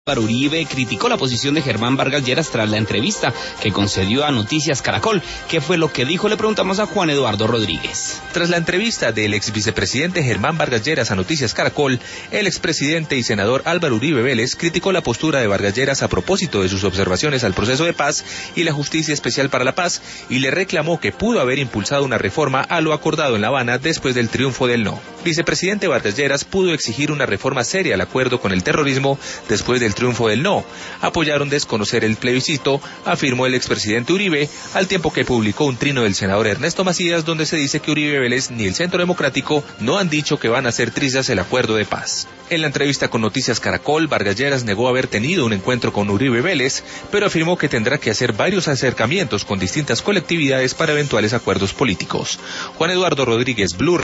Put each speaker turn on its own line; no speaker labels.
Uribe criticó la posición de Germán Vargas Lleras tras la entrevista que concedió a Noticias Caracol. ¿Qué fue lo que dijo? Le preguntamos a Juan Eduardo Rodríguez.
Tras la entrevista del ex vicepresidente Germán Vargas Lleras a Noticias Caracol, el expresidente y senador Álvaro Uribe Vélez criticó la postura de Vargas Lleras a propósito de sus observaciones al proceso de paz y la Justicia Especial para la Paz, y le reclamó que pudo haber impulsado una reforma a lo acordado en La Habana después del triunfo del no. Vicepresidente Vargas Lleras pudo exigir una reforma seria al acuerdo con el terrorismo después del triunfo del no. Apoyaron desconocer el plebiscito, afirmó el expresidente Uribe, al tiempo que publicó un trino del senador Ernesto Macías donde se dice que Uribe Vélez ni el Centro Democrático no han dicho que van a hacer trizas el acuerdo de paz. En la entrevista con Noticias Caracol, Vargas Lleras negó haber tenido un encuentro con Uribe Vélez, pero afirmó que tendrá que hacer varios acercamientos con distintas colectividades para eventuales acuerdos políticos. Juan Eduardo Rodríguez, Blue.